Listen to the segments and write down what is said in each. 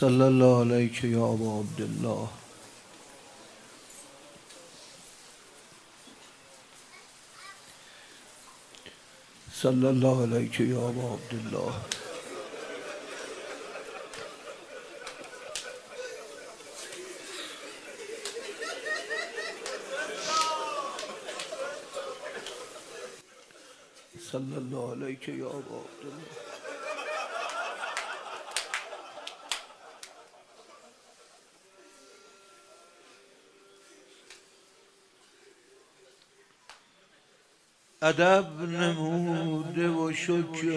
صلی الله علیک یا ابا عبدالله. صلی الله علیک یا ابا عبدالله. صلی الله علیک یا ابا عبدالله. ادب نموده و شکر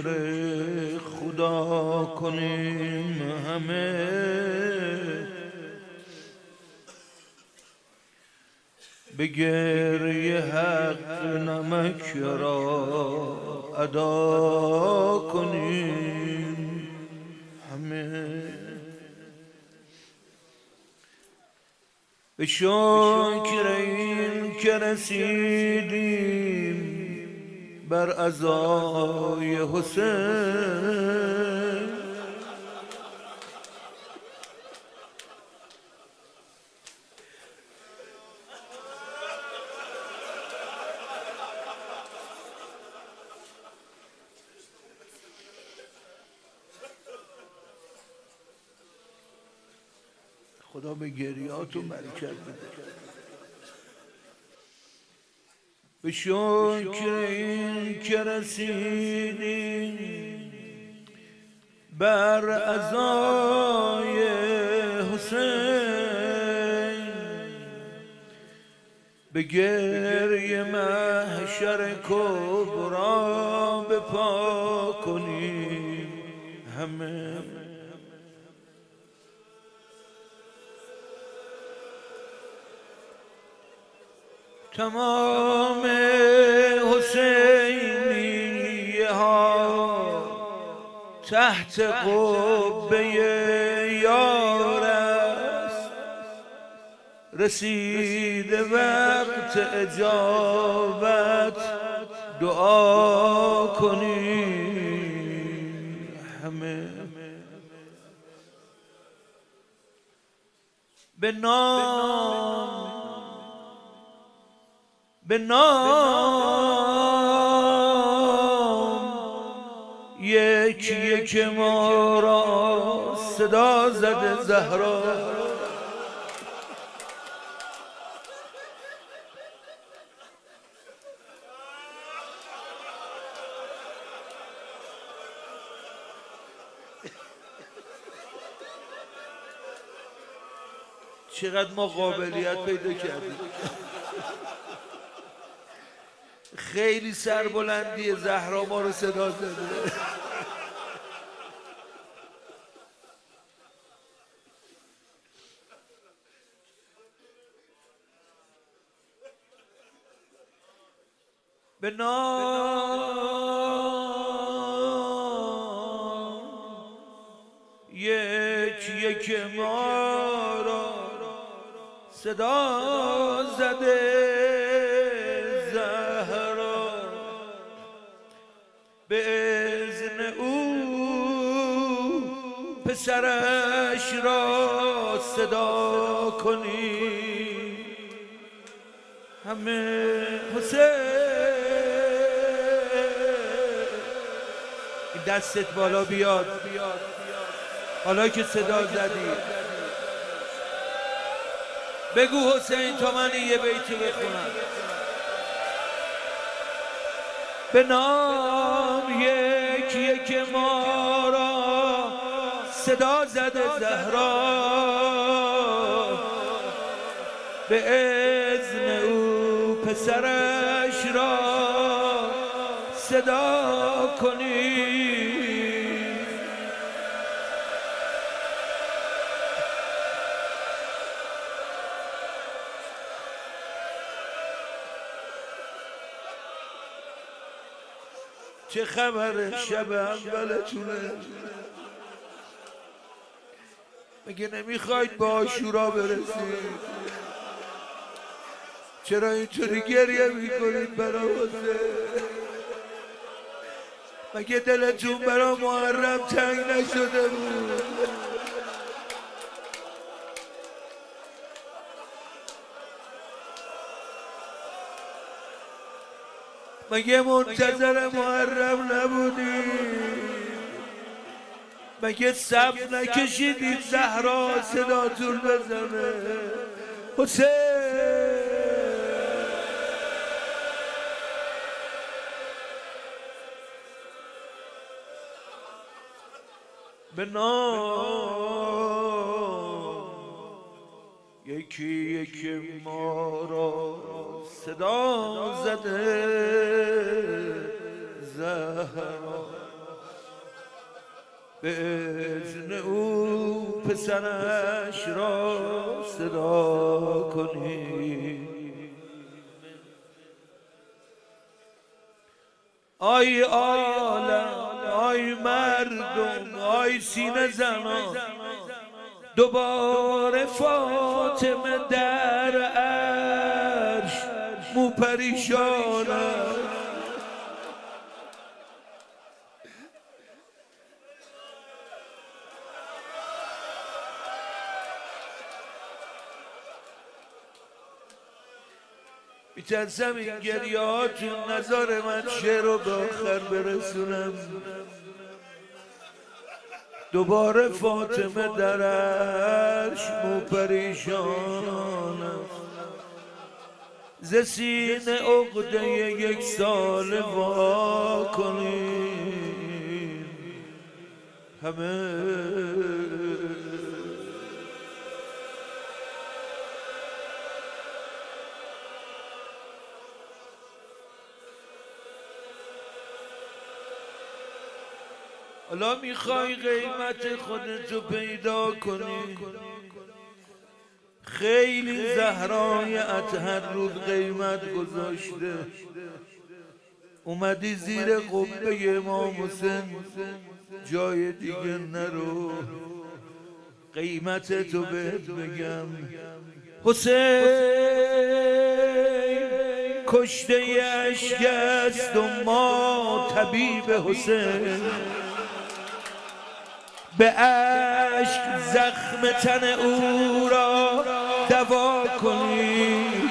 خدا کنیم همه، به گریه حق نمک را ادا کنیم همه. به شکر این که رسیدیم بر عزای حسین، خدا به گریاتون برکت بده. به شکر این که رسیدیم بر عزای حسین، به گریه محشر کبرا بپا کنیم همه. تمام حسینیه ها تحت قبه یار است، رسیده وقت اجابت دعا کنیم همه. به نام یکی یک ما را صدا زده زهرا، چقدر ما قابلیت پیدا کردیم. خیلی سربلندی زهرا ما رو صدا زده. به نام یک ما را صدا زده زهرا، به اذن او پسرش را صدا کنی همه. حسین این دستت بالا بیاد حالا که صدا زدی، بگو حسین تا من یه بیتی بخونم. به نام یک ما را صدا زده زهرا، به اذن او پسرش را صدا کنی. چه خبر شب اولتونه؟ مگه نمیخواید با عاشورا برسید؟ چرا اینطوری گریه میکنید برای حسین؟ مگه دلتون برای محرم تنگ نشده بود؟ مگه منتظر محرم نبودی؟ مگه صف نکشیدی زهرا صداتون بزنه؟ حسین به نام یکی یکی ما را صدا زده زهرا، به اذن او پسرش را صدا کنی. آی عالم، آی مردم، آی سینه زنان، دوباره فاطمه در عرش مو پریشانم. میترسم این گریه هاتون نذاره من شعر رو به آخر برسونم. دوباره فاطمه در عرش مو پریشانم، ز سینه عقده یک سال وا کنیم همه. حالا میخوای قیمت خودتو پیدا کنی؟ خیلی زهرای اطهر رود قیمت گذاشته، اومدی زیر قبه امام حسین، جای دیگه نرو، قیمتتو بهت بگم. حسین کشته اشک است و ما طبیب حسین، به اشک زخم تن او را دوا کنی.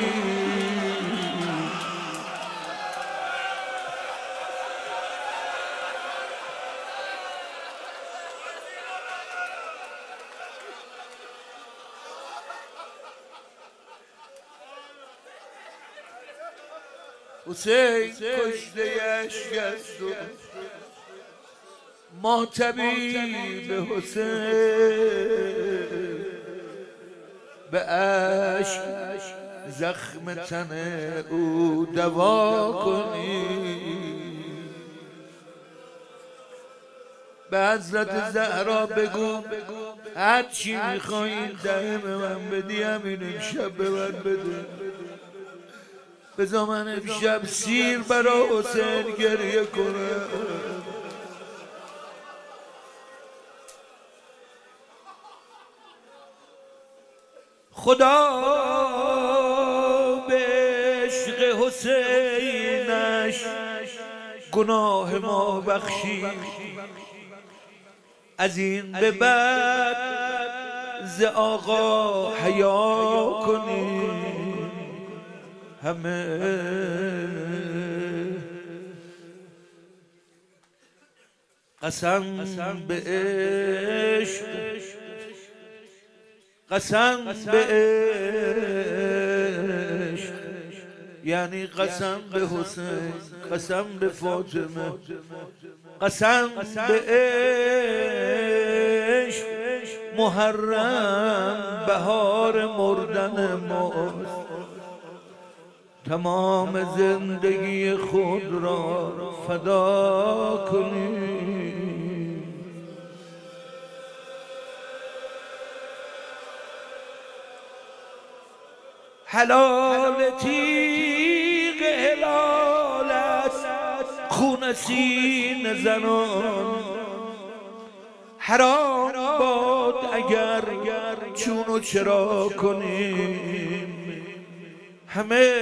حسین کشته اشک است و ما طبیب حسین، به اشک زخم تن او دوا کنی. به حضرت زهرا بگو هر چی میخوایی دم من بدی، همین امشب به من بده. بذار من امشب سیر برا حسین گریه کنم. خدا به عشق حسینش گناه ما بخشی، از این به بعد ز آقا حیا کنی همه. قسم به عشق، قسم به عشق، یعنی قسم به حسین، قسم به فاطمه، قسم به عشق. محرم بهار مردن ماست، تمام زندگی خود را فدا کنی. حلال تیغ هلال است خون سینه زنان، حرام باد اگر چون و چرا کنیم همه.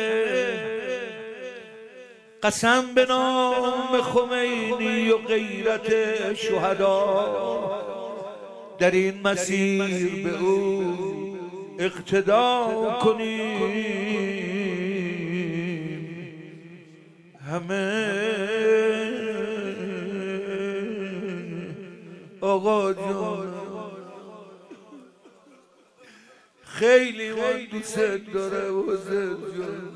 قسم به نام خمینی و غیرت شهدا، در این مسیر به او اقتدا کنیم همه آقا جان خیلی من دوست داره حسین جان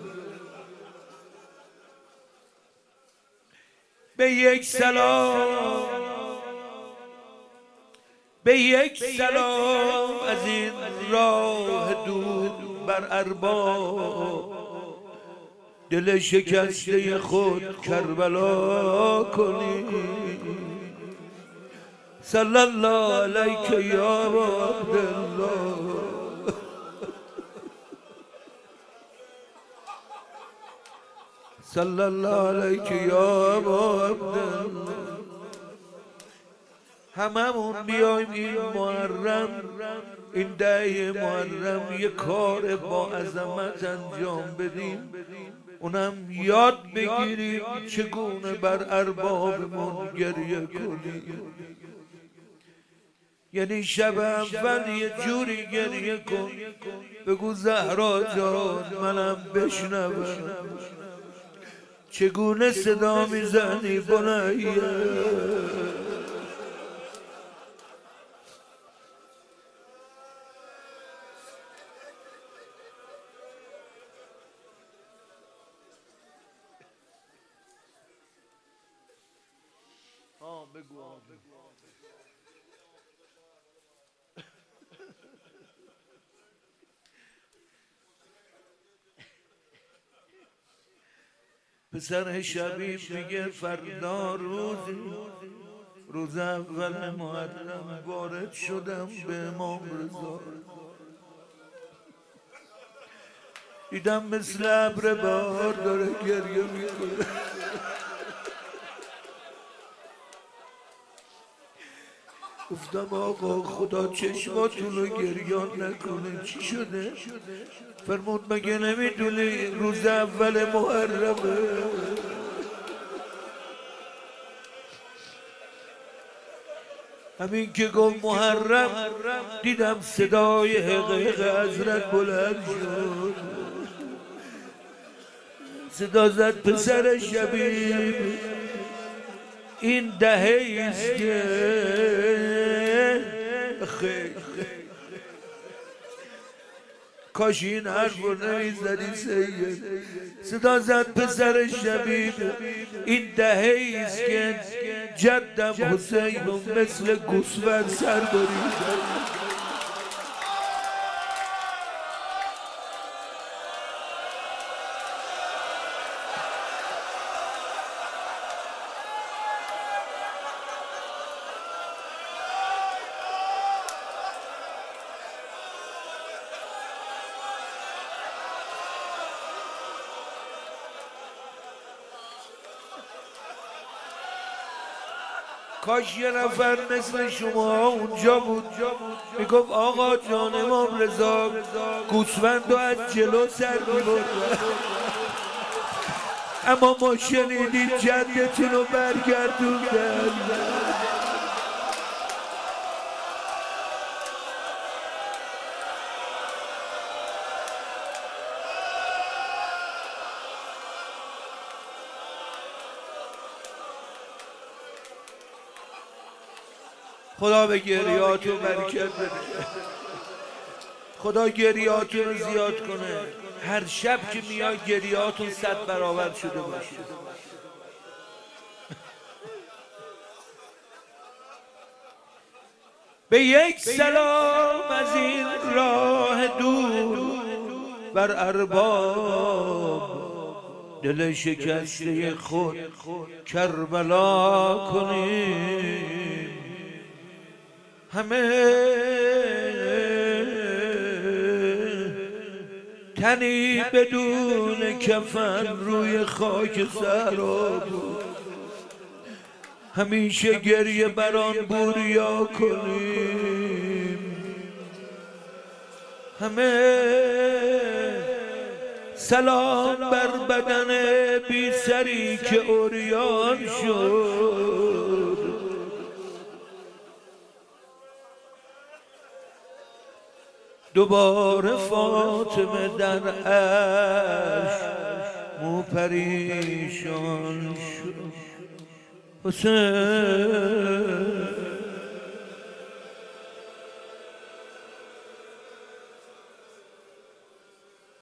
به یک سلام از این راه دور بر ارباب دل شکسته خود کربلا کنی صلی الله علیک یا عبدالله صلی الله علیک یا عبدالله هممون بیایم این محرم این ده محرم یه کار با عظمت انجام بدیم اونم یاد بگیریم چگونه بر اربابمون گریه کنیم یعنی شب اول یه جوری گریه کن بگو زهرا جان منم بشنوم چگونه صدا میزنی بنیه بگو پسر شبیب میگه فردا روز اول محرم وارد شدم به امام رضا دیدم مثل ابر بهار داره گریه میکنه گفتم آقا خدا چشماتون رو گریان نکنه چی شده؟ فرمود مگه نمیدونی روز اول محرمه همین که گفت محرم دیدم صدای حقیق حضرت بلند شد صدا زد پسر شبیب این دهه ایست که کاش این حرف رو نمیزدی سید صدا زد پسر شبیب این دهه ایست که جدم حسین مثل گوسفند سر بریدن کاش یه نفر مثل شما اونجا بود میگفت آقا جان امام رضا گوسفند رو از جلو سر میبرد اما ما شنیدیم جدتون رو برگردوندن خدا به گریاتون برکت بده خدا گریاتون رو زیاد کنه هر شب که میاد گریاتون 100 برابر شده باشه به یک سلام از این راه دور بر ارباب دل شکسته خود کربلا کنیم همه تنی بدون کفن روی خاک صحرا بود همیشه گریه بران بوریا کنیم همه سلام بر بدن بی سری که عریان شد دوباره فاطمه در عرش مو پریشان شد حسین